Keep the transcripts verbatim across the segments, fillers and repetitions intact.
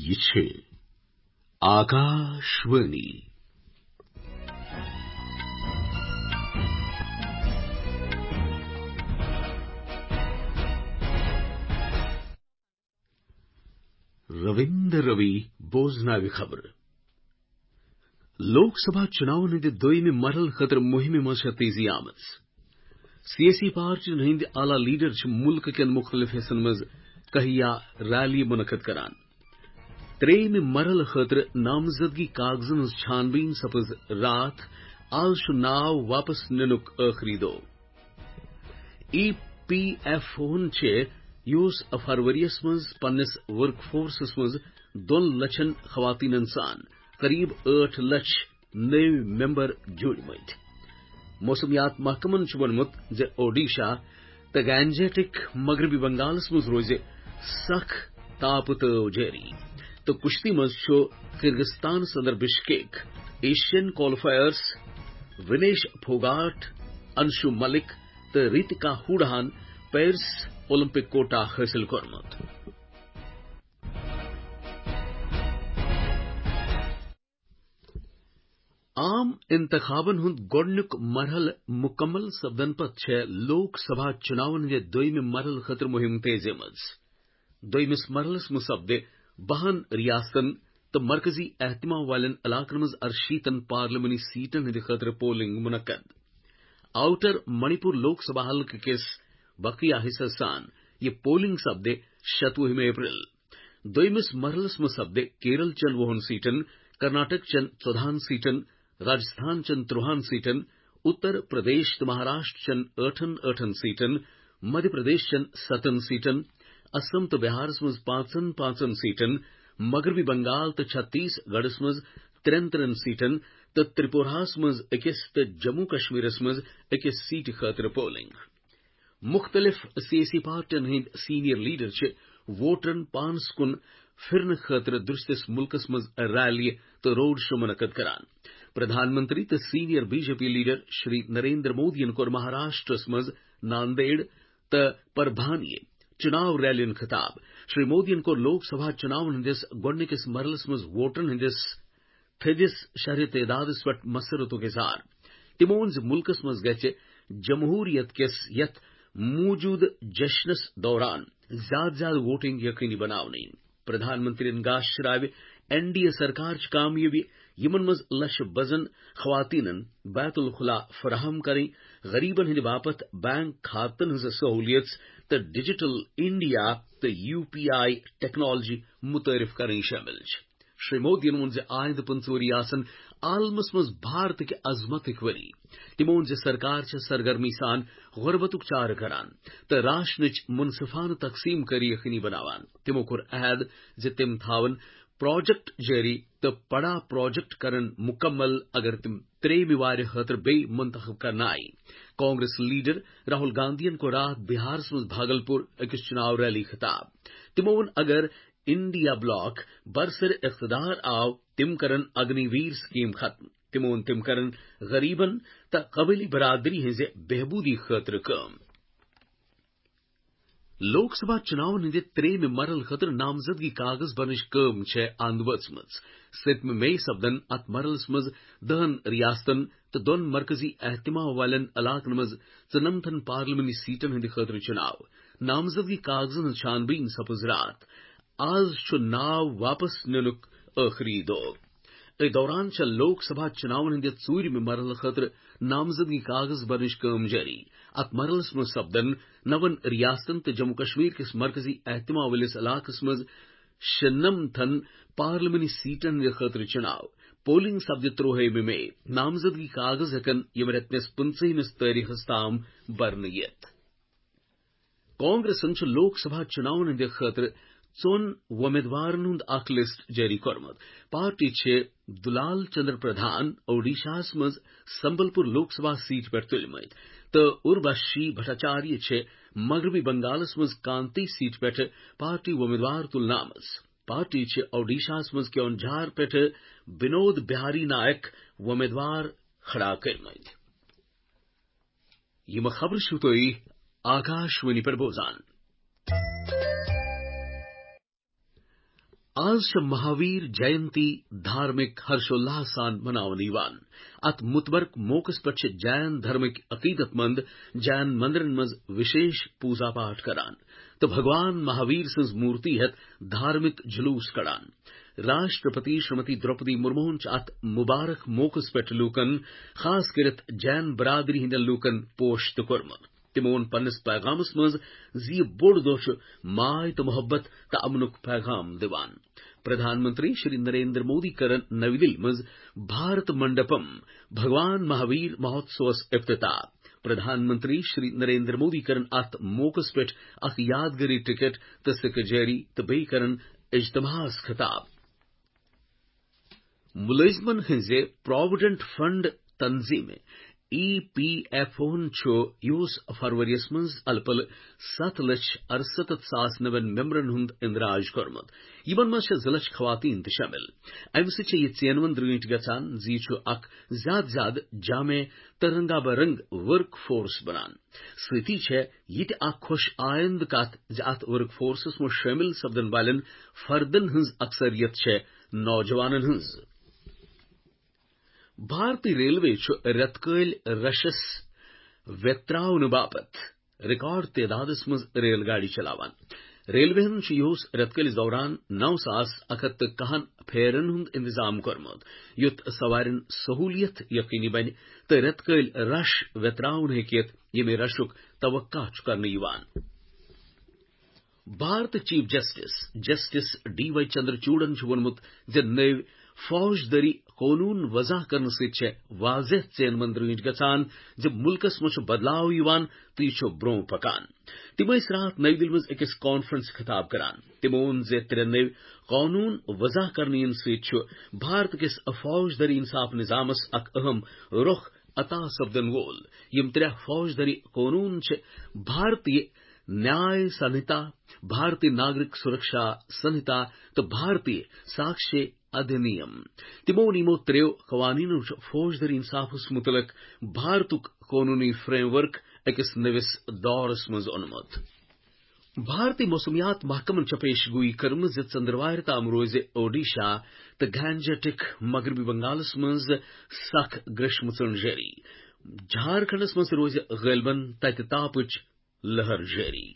ये छे आकाशवाणी। रविंद्र रवि बोजनावी खबर लोकसभा चुनाव ने दोयम मरल खतर मुहिम मज तेजी आमज सियासी पार्टियन हंद आला लीडर मुल्क कन मुख्तलिफ हिस्सन मज कहिया रैली मुनकद करान। त्रेम मरल खतर नामजदगी कागजन हज छानबीन सपज रात आज नाव वापस निनुक आखरी दो ई पी एफ ओन योस फरवरियस मज पन्नस वर्क फोर्सस मज दोन लछन खवातीनन सान करीब आठ लक्ष नए मेंबर जुड़मत। मौसमियात महकमन वोनमुत जे ओडिशा तो गैंजेटिक मगरबी बंगालस मज रोज सख ताप तो जारी तो कुश्ती मज किर्गिस्तान सदर Bishkek Asian qualifiers Vinesh Phogat Anshu Malik तो रितिका हुडान पेरिस ओलंपिक कोटा हासिल करमत। आम इंतखाबन हुंद गोडनुक मरहल मुकम्मल सब्दन पत लोकसभा चुनावन जे दोयम मरहल खतर मुहिम तेज मज दोयमिस मरहलस मुसब्दे बहन रियासतन तो मरकजी एहतमा वालन इलाकन मज अरशीतन पार्लियामानी सीटन हिंद खतर पोलिंग मुनक्कद। आउटर मणिपुर लोकसभा हल्क किस बकिया हिस्सा सान ये पोलिंग सब्दे शतवहिम अप्रैल दोयमिस मरहलस मुसब्दे केरल चन वोहन सीटन कर्नाटक चन चौदहान सीटन राजस्थान चन त्रुहान सीटन उत्तर प्रदेश तो महाराष्ट्र चन अठन अठन सीटन मध्य प्रदेश चन सतन सीटन असम तो बिहार मज पांचन पांचन सीटन मगरबी बंगाल तो छत्तीसगढ़ मज त्रेन त्रेन सीटन तो त्रिपुरा मज इक्कीस तो जम्मू कश्मीर मज इक्कीस सीट खतर पोलिंग। मुख्तलिफ सियासी पार्टियन हिंद सीनियर लीडर वोटरन पांस कुन फिरन खतर दुरुस्तिस मुल्कस मज रैली तो रोड शो मुनकद करान। प्रधानमंत्री तो senior BJP leader Shri Narendra Modi कोर महाराष्ट्र मज नांदेड़ तो परभानी चुनाव रैलियन खिताब श्री मोदी को लोकसभा चुनाव हंदिस गोडनिकिस मरलस मज वोटरन हंदिस थिदिस शहर तदादस पट मसरतों के सार तिमोन मुल्कस मज गच जमहूरियत किस यथ मौजूद जश्नस दौरान ज्यादा ज्यादा वोटिंग यकीनी बनावनी। प्रधानमंत्री गाशराव एनडीए सरकार कामयाबी यमन मज लश बजन खवातीनन बैतुल खुला फराहम करें गरीबन हिंद बापत बैंक खातन हज सहूलियत तो डिजिटल इंडिया तो यूपीआई टेक्नोलॉजी मुतारिफ करें शामिल। श्री मोदी मुझे आयद पंचोरी आसन आलमस मज भारत के अजमत वरी तिमोन सरकार सरगर्मी सान गुरबतुक चार करान तो राष्ट्र मुनसिफान तकसीम करी यकीनी बनावान तिमो कुर अहद जे तिम थावन प्रोजेक्ट जारी तो पड़ा प्रोजेक्ट करन मुकम्मल अगर तिम त्रेम वार खतर बे मुंतखब करना आई। कांग्रेस लीडर राहुल गांधी को रात बिहार मज भागलपुर एक चुनाव रैली खिताब तिमोन अगर इंडिया ब्लॉक बरसर इख्तदार आव तिम करन अग्निवीर स्कीम खत्म तिमोन तिम करन गरीबन त कबीली बरादरी हिंजे बेहबूदी खतर कम। लोकसभा चुनाव निदे त्रेम मरल खतर नामजदगी कागज बनिश कम छे आंदवच मज सितम में सब्दन अत मरलस मज दहन रियासतन तो दोन मरकजी एहतिमा वालन इलाकन मज चनमथन पार्लियामानी सीटन हिंद खतर चुनाव नामजदगी कागजन छानबीन सपज रात आज नाव वापस निनुक आखरी दो ए दौरान चल लोकसभा चुनाव हिंद चूर में मरल खतर नामजदगी कागज बनिश कम जारी अत मरलस मज सब्दन नवन रियासतन तो जम्मू कश्मीर किस मरकजी एहतिमा वालिस इलाकस मज शनमथन पार्लियामानी सीटन हिंद खतर चुनाव पोलिंग सब्द त्रोहे में नामजदगी कागज हकन यमरत्नस पंचमिस तारीख ताम बरनियत। कांग्रेस लोकसभा चुनाव हिंद खतर चोन उम्मीदवार अख लिस्ट जारी करमत पार्टी दुलाल चंद्र प्रधान ओडिशा मज संबलपुर लोकसभा सीट पर तुलमत तो उर्वशी भट्टाचार्य मगरबी बंगालस मज कांति सीट पर पार्टी उम्मीदवार तुलनामस पार्टी ओडिशा मज क्योंझार पे विनोद बिहारी नायक उम्मीदवार खड़ा करमत। यह खबर शुतोई आकाशवाणी पर बोजान आज छ महावीर जयंती धार्मिक हर्षोल्लास सान मनावन यिवान अत मुतबरक मौकस पर छ जैन धर्मिक अकीदतमंद जैन मंदिरन मज विशेष पूजा पाठ करान तो भगवान महावीर सज मूर्ति हेत धार्मिक जुलूस कड़ान राष्ट्रपति श्रीमती द्रौपदी मुर्मू अत मुबारक मौकस पे लूकन खास करत जैन बरादरी हिंद लूकन पोश तो कर्मत तिमोन पन्नस पैगामस मज जी बोड़ दोष माय तो मोहब्बत त अमनुक पैगाम दिवान प्रधानमंत्री श्री नरेंद्र मोदी करन नवी दिल्ली मज भारत मंडपम भगवान महावीर महोत्सवस इफ्तिताह प्रधानमंत्री श्री नरेंद्र मोदी करन अत मौकस पेट अख यादगारी टिकट त सिकजेरी त बे करन इज्तमास खिताब मुलजमन हिंजे प्रोविडेंट फंड तंजीम ई पी एफ ओन छो यूस फरवरियस मंज अलपल सत लक्ष अरसत सास नवन मेम्बरन हुंद इंदराज कर्मत यमन मंज जलच खवातीन त शामिल अम से ये चेनवन द्रीट गचान जी छो अक ज्यादा ज्यादा जामे तरंगा बरंग वर्क फोर्स बनान स्थिति छे ये अक खुश आयंद कात जात वर्क फोर्स में शामिल सब्दन वालन फर्दन हंज अक्सरियत छे नौजवानन हंज भारतीय रेलवे रतकल रशस वेत्रावन बापत रिकॉर्ड तादादस मज रेलगाड़ी चलावान रेलवे योस रतकलिस दौरान नौ सास अकत कहन फेरन हुंद इंतजाम कर्मत युत सवारन सहूलियत यकीनी बन तो रतकल रश वेत्रावन हेकियत यमे रशुक तवक्का करने यिवान Bharat chief justice justice D Y चंद्रचूड़न वोनमुत ज नव फौजदारी कानून वजह करने से वाजह चेन मंद्रीट गचान जब मुल्कस मच बदलाव यिवान तो यह ब्रो पकान तिम रात नई दिल्ली मज अकिस कॉन्फ्रेंस खिताब करान तिमोन जे त्रे नव कानून वजह करने से भारत किस फौजदारी इंसाफ निजामस अक अहम रुख अता सपदन वोल यम त्रे फौजदारी कानून भारतीय न्याय संहिता भारतीय नागरिक सुरक्षा संहिता तो भारतीय साक्ष्य अधिनियम तिमोन यमो त्रेयो कवानीन फौजदारी इंसाफस मुतलक भारतुक कानूनी फ्रेमवर्क अकिस नविस दौरस मज ओनमत भारतीय मौसमियात महकमन पेश गोई कर्म ज चंद्रवार ताम रोज ओडिशा तो गैंजेटिक मगरबी बंगालस मज सख ग्रीष्म चन जारी झारखंडस मज रोज गलबन तत तापच लहर जारी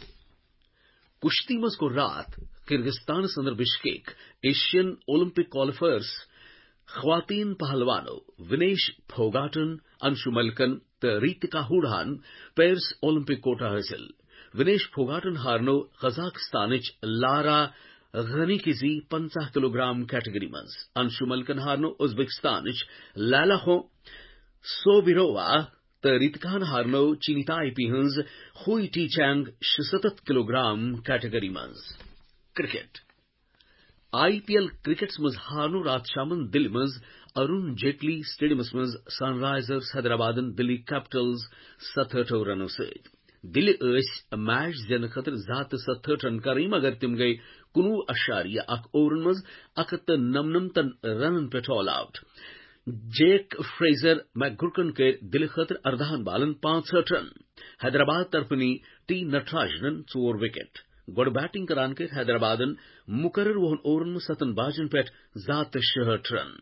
कुश्ती मज को रात किर्गिस्तान संदर बिश्केक एशियन ओलंपिक क्वालिफायर्स ख्वातीन पहलवानों विनेश फोगाटन अंशु मलकन तो रीतिका हुडान पेरिस ओलंपिक कोटा हासिल विनेश फोगाटन हारनो कजाकिस्तानिच लारा गनीकिजी पंचाह किलोग्राम कैटेगरी मज अंशु मलकन हारनो उज्बेकिस्तानिच लालाहो सोबिरोवा तो रीतिकान हारनो चीनीताई पिहंज हुई टी चैंग शतत किलोग्राम कैटेगरी मज क्रिकेट आईपीएल क्रिकेट मज हारनो रात शामन दिल्ली मज अरुण जेटली स्टेडियम मज सनराइजर्स हैदराबादन दिल्ली कैपिटल्स सतहठो रनों से दिल्ली मैच जन खतर जात सतहठ रन करी मगर तिम गई कुनू अशारिया अक ओवन मज अकत नमनमतन रन पे ऑल आउट जेक फ्रेजर मैकगुरकन के दिल खतर अर्धान बालन पांसठ रन हैदराबाद तरफनी टी नटराजन चोर विकेट गोड बैटिंग करान के हैदराबादन मुकर्रर वहन ओवन सतन बाजन पेट जात शहठ रन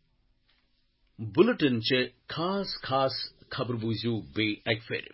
बुलेटिन चे खास खास खबर बूजू बे एक फेर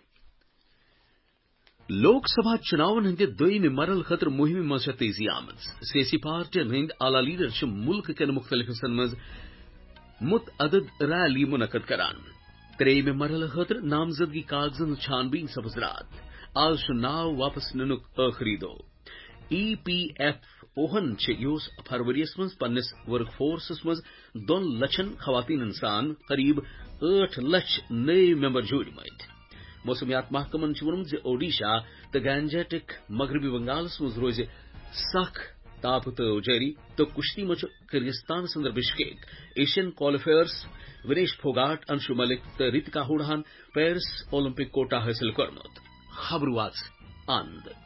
लोकसभा चुनावन हिंद दोयम मरल खतर मुहिम मज तेजी आमद सियासी पार्टियन हिंद आला लीडर मुल्क के मुख्तलिफ हिस्सन मज मुतअदद रैली मुनकद करान त्रेम मरल खतर नामजदगी कागजन छानबीन सबजरात आज नाव वापस ननुक आखरी दो ई पी एफ ओहन योस फरवरियस मज पन्नस वर्क फोर्स मज दोन लक्षन खवातीन इंसान करीब आठ लक्ष नए मेंबर जुड़मत मौसमियात महकमन वोनम ज ओडिशा तो गैंजेटिक मगरबी बंगालस मज रोज सख ताप तो जारी तो कुश्ती मच किर्गिस्तान संदर Bishkek Asian qualifiers Vinesh Phogat Anshu Malik तो रीतिका हुडान पेरिस ओलंपिक कोटा हासिल कर्मत खबरुआत अंद